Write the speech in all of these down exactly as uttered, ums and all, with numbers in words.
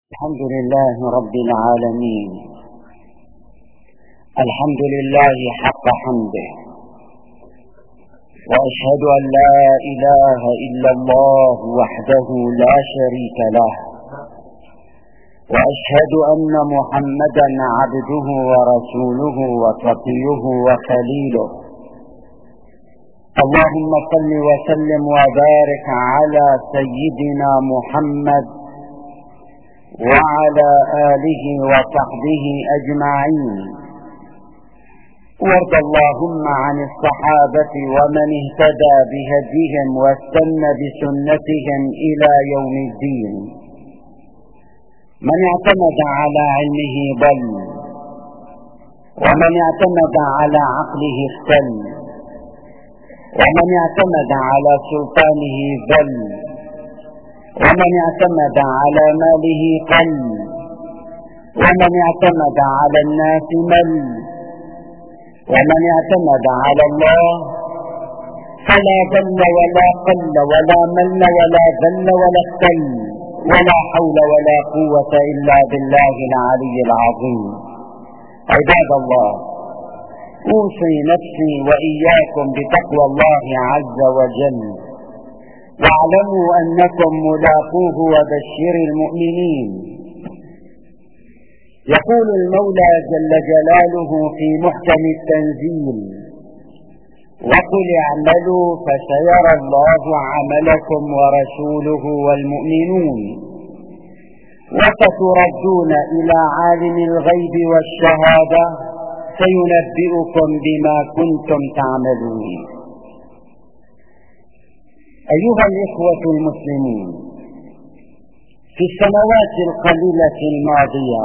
الحمد لله رب العالمين. الحمد لله حق حمده، وأشهد أن لا إله إلا الله وحده لا شريك له، وأشهد أن محمدا عبده ورسوله وصفيه وخليله. اللهم صل وسلم وبارك على سيدنا محمد وعلى آله وصحبه أجمعين، وارض اللهم عن الصحابة ومن اهتدى بهديهم واستنى بسنتهم إلى يوم الدين. من اعتمد على علمه ضل، ومن اعتمد على عقله اختل، ومن اعتمد على سلطانه ذل، ومن اعتمد على ماله قل، ومن اعتمد على الناس مل، ومن اعتمد على الله فلا ذل ولا قل ولا مل ولا ذل ولا اختل، ولا حول ولا قوة إلا بالله العلي العظيم. عباد الله، أوصي نفسي وإياكم بتقوى الله عز وجل، واعلموا أنكم ملاقوه وبشر المؤمنين. يقول المولى جل جلاله في محكم التنزيل: وقل اعملوا فسيرى الله عملكم ورسوله والمؤمنون وستردون إلى عالم الغيب والشهادة فينبئكم بما كنتم تعملون. أيها الإخوة المسلمين، في السنوات القليلة الماضية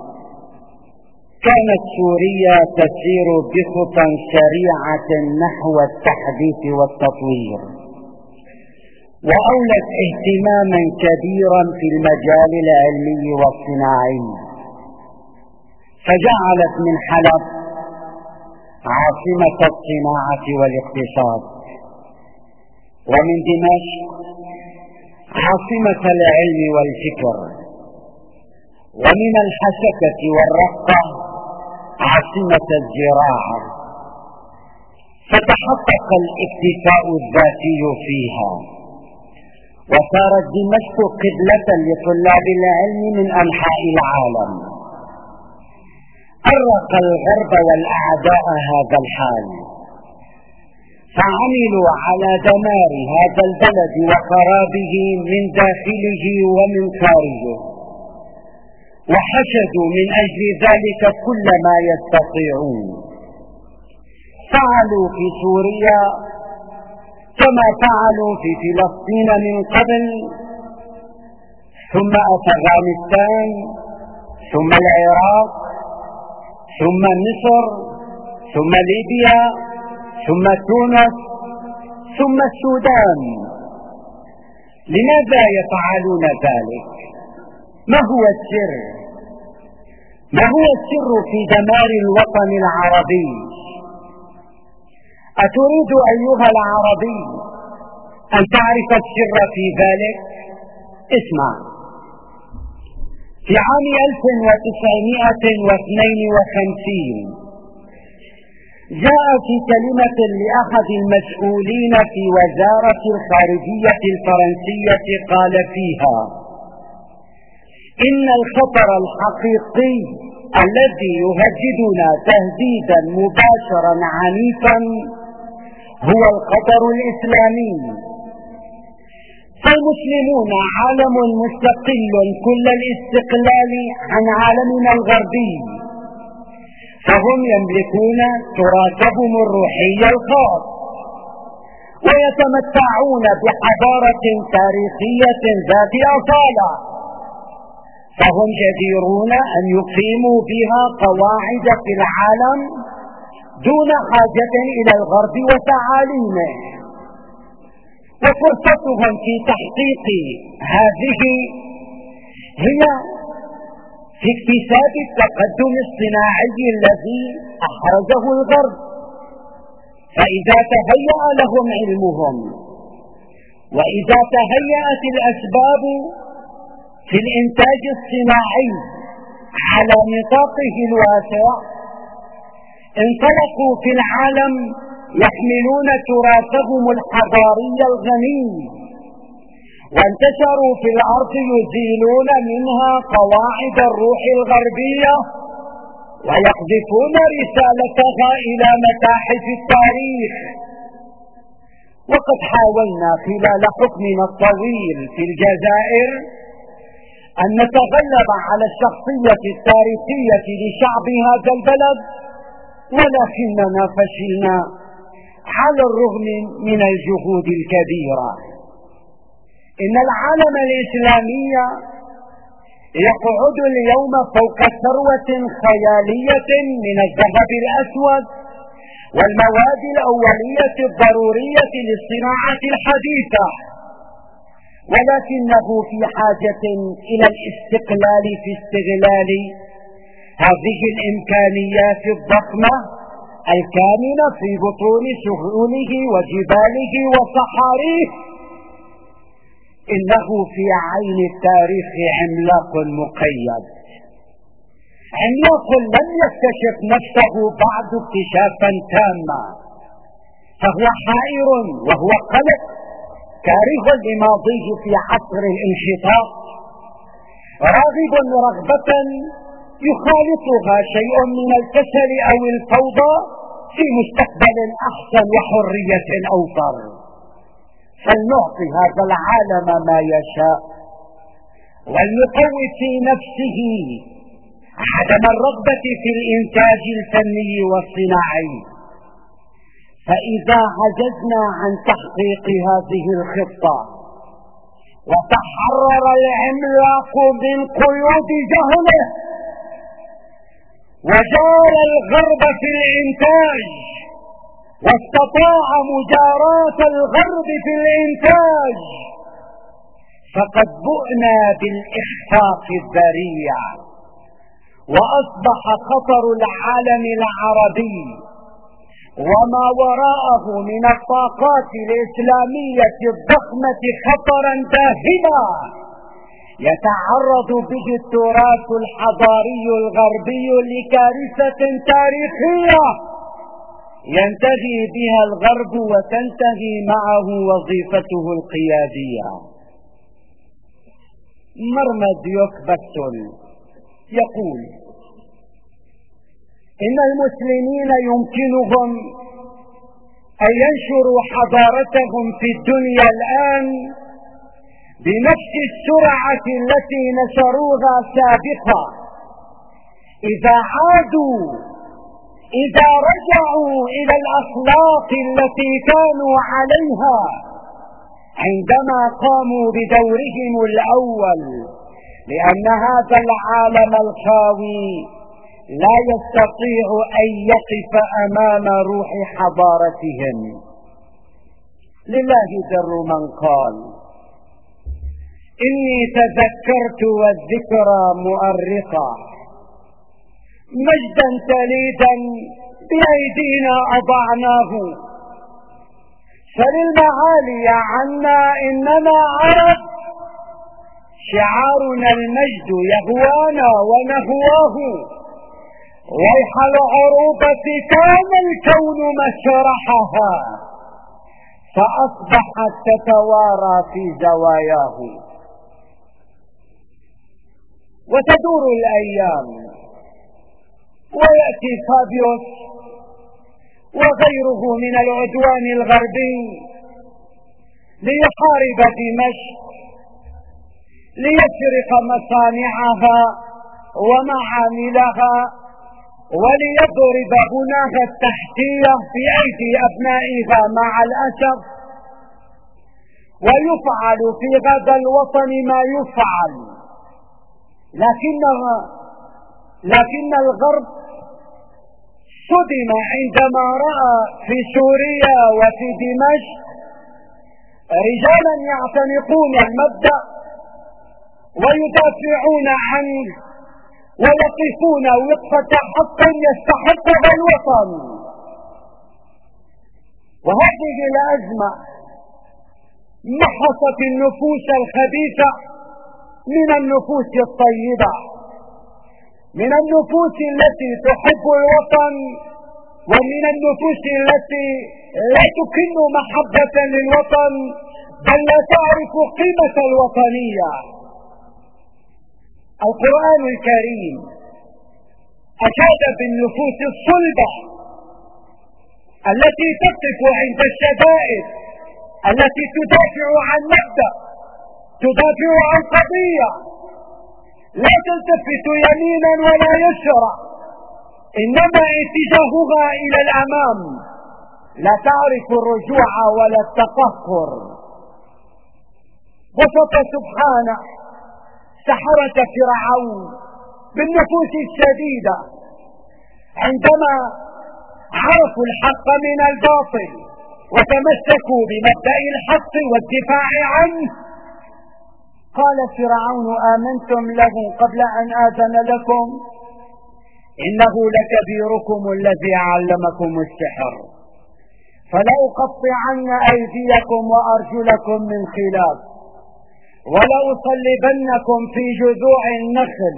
كانت سوريا تسير بخطى سريعة نحو التحديث والتطوير، وأولت اهتماما كبيرا في المجال العلمي والصناعي، فجعلت من حلب عاصمة الصناعة والاقتصاد، ومن دمشق عاصمة العلم والفكر، ومن الحسكة والرقة عاصمة الزراعة، فتحقق الاكتفاء الذاتي فيها، وصارت دمشق قبلة لطلاب العلم من أنحاء العالم. أرق الغرب والأعداء هذا الحال، فعملوا على دمار هذا البلد وخرابه من داخله ومن خارجه، وحشدوا من أجل ذلك كل ما يستطيعون. فعلوا في سوريا كما فعلوا في فلسطين من قبل، ثم أفغانستان، ثم العراق، ثم مصر، ثم ليبيا، ثم تونس، ثم السودان. لماذا يفعلون ذلك؟ ما هو السر؟ ما هو السر في دمار الوطن العربي؟ أتريد أيها العربي أن تعرف السر في ذلك؟ اسمع. في عام ألف وتسعمائة واثنين وخمسين جاء في كلمة لأحد المسؤولين في وزارة الخارجية الفرنسية قال فيها: إن الخطر الحقيقي الذي يهددنا تهديدا مباشرا عنيفا هو الخطر الإسلامي. فالمسلمون عالم مستقل كل الاستقلال عن عالمنا الغربي، فهم يملكون تراثهم الروحي الخاص، ويتمتعون بحضارة تاريخية ذات أصالة، فهم جديرون أن يقيموا بها قواعد في العالم دون حاجة إلى الغرب وتعاليمه. وفرصتهم في تحقيق هذه هي في اكتساب التقدم الصناعي الذي أحرزه الغرب. فإذا تهيأ لهم علمهم، وإذا تهيأت الأسباب، في الإنتاج الصناعي على نطاقه الواسع، انطلقوا في العالم يحملون تراثهم الحضاري الغني، وانتشروا في الأرض يزيلون منها قواعد الروح الغربية ويقذفون رسالتها إلى متاحف التاريخ. وقد حاولنا خلال حكمنا الطويل في الجزائر أن نتغلب على الشخصية التاريخية لشعب هذا البلد، ولكننا فشلنا على الرغم من الجهود الكبيرة. إن العالم الإسلامي يقعد اليوم فوق ثروة خيالية من الذهب الأسود والمواد الأولية الضرورية للصناعة الحديثة، ولكنه في حاجة إلى الاستقلال في استغلال هذه الإمكانيات الضخمة الكامنة في بطون سهوله وجباله وصحاريه. إنه في عين التاريخ عملاق مقيد، عملاق لم يكتشف نفسه بعد اكتشافا تاما، فهو حائر وهو قلق كاره لماضيه في عصر الانحطاط، راغب رغبة يخالطها شيء من الكسل أو الفوضى في مستقبل أحسن وحرية أوفر. فلنعطي هذا العالم ما يشاء، ولنقوي في نفسه عدم الرغبة في الإنتاج الفني والصناعي. فإذا عجزنا عن تحقيق هذه الخطة وتحرر العملاق من قيود جهله وجار الغرب في الإنتاج واستطاع مجاراة الغرب في الإنتاج، فقد بؤنا بالإخفاق الذريع، وأصبح خطر العالم العربي وما وراءه من الطاقات الإسلامية الضخمة خطرا داهما يتعرض به التراث الحضاري الغربي لكارثة تاريخية ينتهي بها الغرب وتنتهي معه وظيفته القيادية. مرمديوك بكتل يقول إن المسلمين يمكنهم أن ينشروا حضارتهم في الدنيا الآن بنفس السرعة التي نشروها سابقا، إذا عادوا إذا رجعوا إلى الأخلاق التي كانوا عليها عندما قاموا بدورهم الأول، لأن هذا العالم الخاوي لا يستطيع أن يقف أمام روح حضارتهم. لله در من قال إني تذكرت والذكرى مؤرقة، مجدا تليدا بأيدينا أضعناه، فللمعالي عنا إننا عرب، شعارنا المجد يهوانا ونهواه، ويح العروبة كان الكون مسرحها فأصبحت تتوارى في زواياه. وتدور الأيام ويأتي فابيوس وغيره من العدوان الغربي ليحارب دمشق، ليسرق مصانعها ومعاملها، وليضرب بناها التحتية في أيدي أبنائها مع الأسف، ويفعل في هذا الوطن ما يفعل. لكنها لكن الغرب صدم عندما رأى في سوريا وفي دمشق رجالا يعتنقون المبدأ ويدافعون عنه ويقفون وقفة حق يستحقها الوطن. وهذه الأزمة محصت النفوس الخبيثة من النفوس الطيبة، من النفوس التي تحب الوطن، ومن النفوس التي لا تكن محبة للوطن بل لا تعرف قيمة الوطنية. القرآن الكريم أشاد بالنفوس الصلبة التي تقف عند الشدائد، التي تدافع عن مبدأ، تدافع عن قضية، لا تلتفت يمينا ولا يسرا، إنما اتجاهها إلى الأمام، لا تعرف الرجوع ولا التقهقر. وصف سبحانه سحرة فرعون بالنفوس الشديدة عندما عرفوا الحق من الباطل وتمسكوا بمبدأ الحق والدفاع عنه. قال فرعون: آمنتم له قبل أن آذن لكم؟ إنه لكبيركم الذي علمكم السحر، فلأقطعن أيديكم وأرجلكم من خلاف ولأصلبنكم في جذوع النخل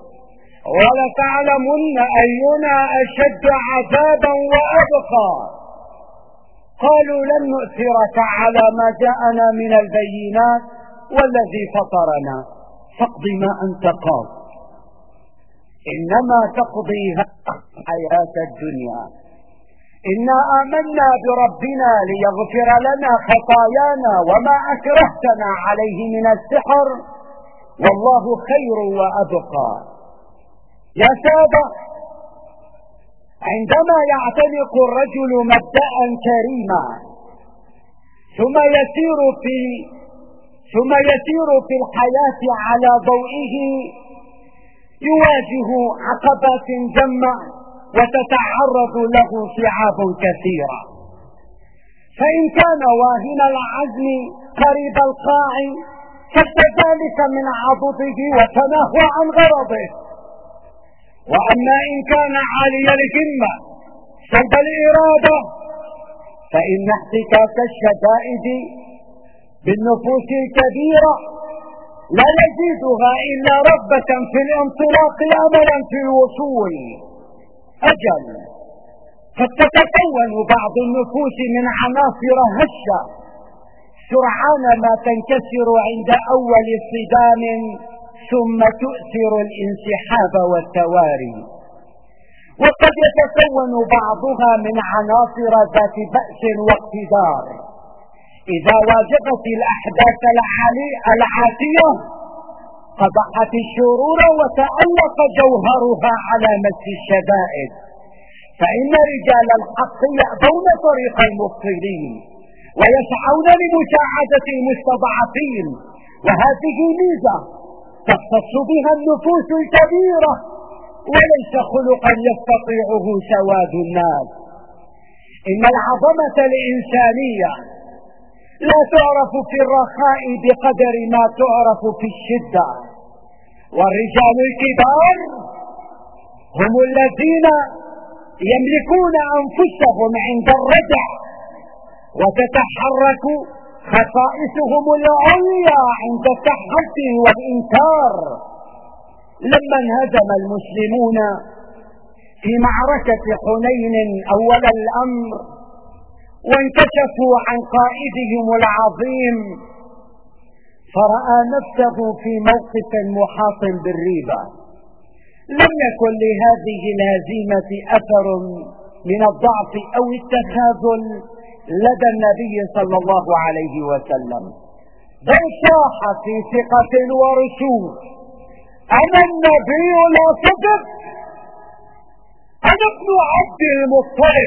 ولتعلمن أينا أشد عذابا وأبقى. قالوا: لن نؤثرك على ما جاءنا من البينات والذي فطرنا فاقض ما أنت قاض إنما تقضي الحياة الدنيا إنا آمنا بربنا ليغفر لنا خطايانا وما أكرهتنا عليه من السحر والله خير وأبقى. يا سادة، عندما يعتنق الرجل مبدأ كريما ثم يسير في ثم يسير في الحياة على ضوئه يواجه عقبات جمة وتتعرض له صعاب كثيرة، فإن كان واهن العزم قريب القاع كف ذلك من عضده وتناه عن غرضه، وأما إن كان عالي الهمة سلب الإرادة فإن احتكاك الشدائد بالنفوس الكبيرة لا يزيدها إلا رغبة في الانطلاق أملا في الوصول. أجل قد تتكون بعض النفوس من عناصر هشة سرعان ما تنكسر عند أول صدام ثم تؤثر الانسحاب والتواري، وقد يتكون بعضها من عناصر ذات بأس واقتدار إذا واجهت الأحداث العاتية قبحت الشرور وتألق جوهرها على مس الشدائد، فإن رجال الحق يأبون طريق المبطلين ويسعون لمساعدة المستضعفين، وهذه ميزة تختص بها النفوس الكبيرة وليس خلقا يستطيعه سواد الناس. إن العظمة الإنسانية لا تعرف في الرخاء بقدر ما تعرف في الشدة، والرجال الكبار هم الذين يملكون أنفسهم عند الرجع وتتحرك خصائصهم العليا عند التحدي والإنكار. لما انهزم المسلمون في معركة حنين أول الأمر وانكشفوا عن قائدهم العظيم فرأى نفسه في موقف محاط بالريبة، لم يكن لهذه الهزيمة أثر من الضعف أو التخاذل لدى النبي صلى الله عليه وسلم، بل صاح في ثقة ورسول: أنا النبي لا كذب، أنا ابن عبد المطلب.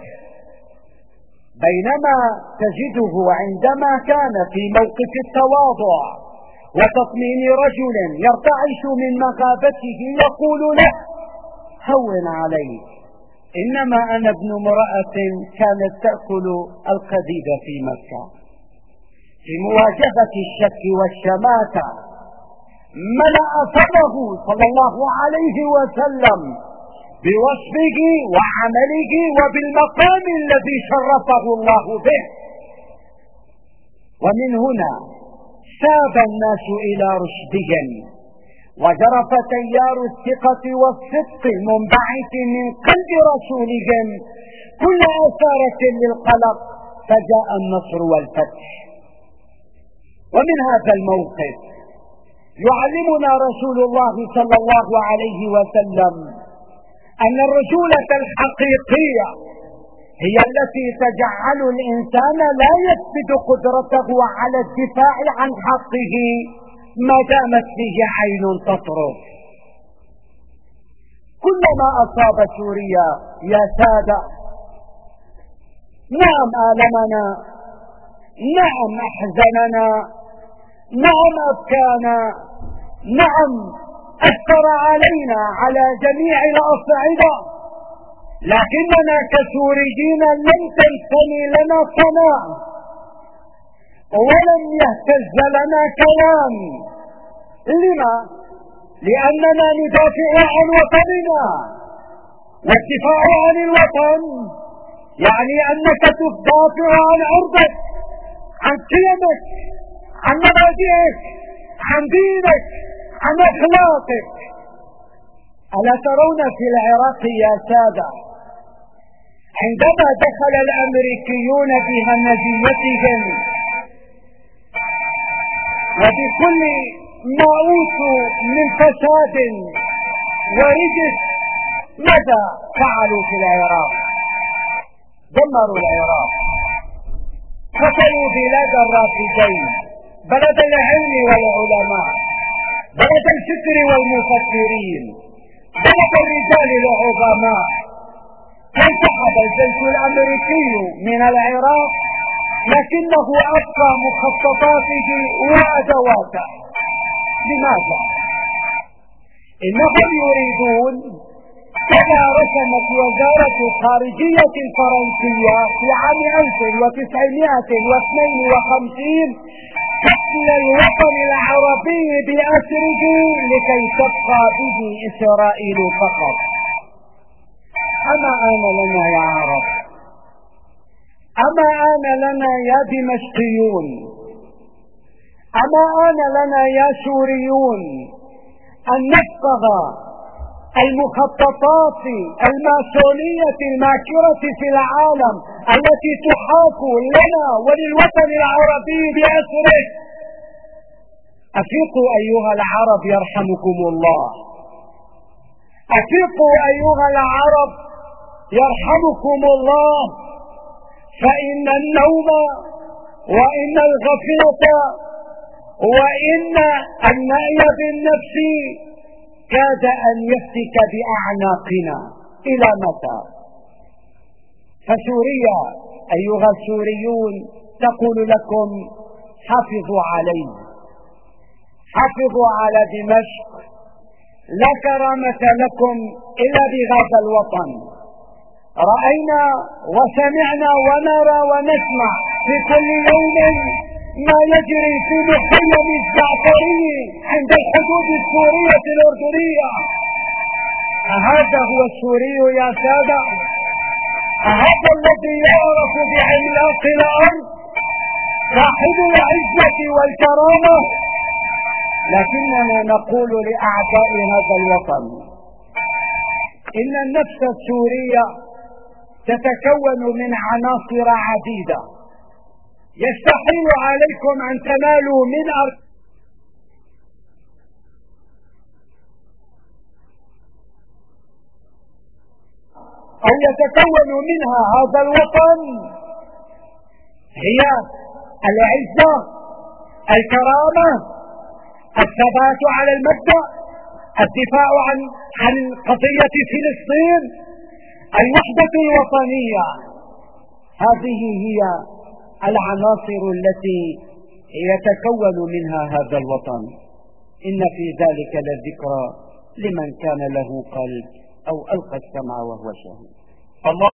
بينما تجده عندما كان في موقف التواضع وتطمين رجل يرتعش من مغابته يقول له: هون عليك، إنما أنا ابن امرأة كانت تأكل القديد في مكة. في مواجهة الشك والشماتة ملأ فمه صلى الله عليه وسلم بوصفه وعمله وبالمقام الذي شرفه الله به. ومن هنا ساب الناس إلى رشدهم، وجرف تيار الثقة والصدق المنبعث من قلب رسولهم كل آثارة للقلق، فجاء النصر والفتح. ومن هذا الموقف يعلمنا رسول الله صلى الله عليه وسلم أن الرجولة الحقيقية هي التي تجعل الإنسان لا يفقد قدرته على الدفاع عن حقه ما دامت فيه عين تطرف. كلما أصاب سوريا يا سادة نعم آلمنا، نعم أحزننا، نعم أبكانا، نعم أثر علينا على جميع الأصعدة، لكننا كسوريين لم تنثني لنا صناع ولم يهتز لنا كلام. لما؟ لأننا ندافع عن وطننا، والدفاع عن الوطن يعني أنك تدافع عن عرضك، عن قيمك، عن مبادئك، عن دينك، عن أخلاقك. ألا ترون في العراق يا سادة عندما دخل الأمريكيون بهمجيتهم وبكل ما أوتوا من فساد ورجس، ماذا فعلوا في العراق؟ دمروا العراق، قتلوا بلاد الرافدين، بلد العلم والعلماء، بلد الفكر والمفكرين، بلد الرجال العظماء. انسحب الجيش الامريكي من العراق لكنه ابقى مخططاته وادواته. لماذا؟ انهم يريدون كما رسمت وزارة الخارجية الفرنسية في عام ألف وتسعمائة واثنين وخمسين قتل الوطن العربي بأسره لكي تبقى به إسرائيل فقط. أما آن لنا يا عرب، أما آن لنا يا دمشقيون، أما آن لنا يا سوريون أن نفقد المخططات الماسونية الماكرة في العالم التي تحاك لنا وللوطن العربي بأسره. أفيقوا أيها العرب يرحمكم الله، أفيقوا أيها العرب يرحمكم الله، فإن النوم وإن الغفلة وإن النأي بالنفس كاد أن يفتك بأعناقنا. إلى متى؟ فسوريا أيها السوريون تقول لكم حافظوا عليه، حافظوا على دمشق، لا كرامة لكم إلا بهذا الوطن. رأينا وسمعنا ونرى ونسمع في كل يوم ما يجري في مخيم الزعفري عند الحدود السورية الأردنية. أهذا هو السوري يا سادة؟ أهذا الذي يعرف بعملاق الأرض صاحب العزة والكرامة؟ لكننا نقول لأعداء هذا الوطن إن النفس السورية تتكون من عناصر عديدة، يستحيل عليكم أن تنالوا من أرض أو يتكون منها هذا الوطن هي العزة، الكرامة، الثبات على المبدأ، الدفاع عن عن قضية فلسطين، الوحدة الوطنية. هذه هي العناصر التي يتكون منها هذا الوطن. إن في ذلك لذكرى لمن كان له قلب أو ألقى السمع وهو شهيد. الله